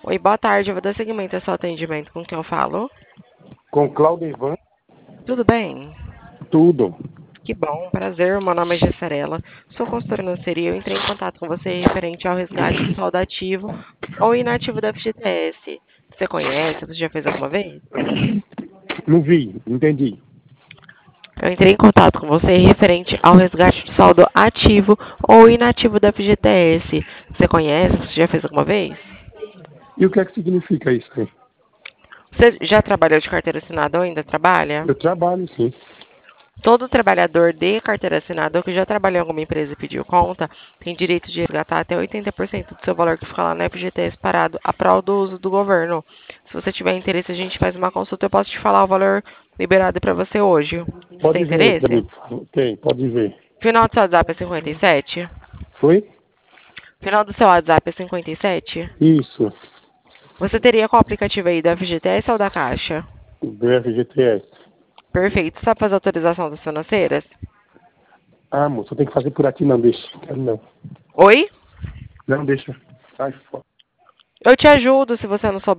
Oi, boa tarde. Eu vou dar seguimento ao seu atendimento. Com quem eu falo? Com Claudevan, Tudo bem? tudo. Que bom, prazer. Meu nome é Gessarela. Sou consultora financeira e eu entrei em contato com você referente ao resgate do saldo ativo ou inativo da FGTS. Você conhece? Você já fez alguma vez? Não vi, entendi. Eu entrei em contato com você referente ao resgate do saldo ativo ou inativo da FGTS. Você conhece? Você já fez alguma vez? E o que é que significa isso aí? Você já trabalhou de carteira assinada ou ainda trabalha? Eu trabalho, sim. Todo trabalhador de carteira assinada ou que já trabalhou em alguma empresa e pediu conta tem direito de resgatar até 80% do seu valor que fica lá na FGTS parado a prol do uso do governo. Se você tiver interesse, a gente faz uma consulta. Eu posso te falar o valor liberado para você hoje. Você tem Pode ver pra interesse? mim. Tem, pode ver. Final do seu WhatsApp é 57? Foi? Final do seu WhatsApp é 57? Isso, Você teria qual aplicativo aí, da FGTS ou da Caixa? do FGTS. Perfeito. Sabe fazer autorização das financeiras? Ah, moço, tem que fazer por aqui, não deixa. Quero não. Oi? Não deixa. Sai fora. Eu te ajudo se você não souber.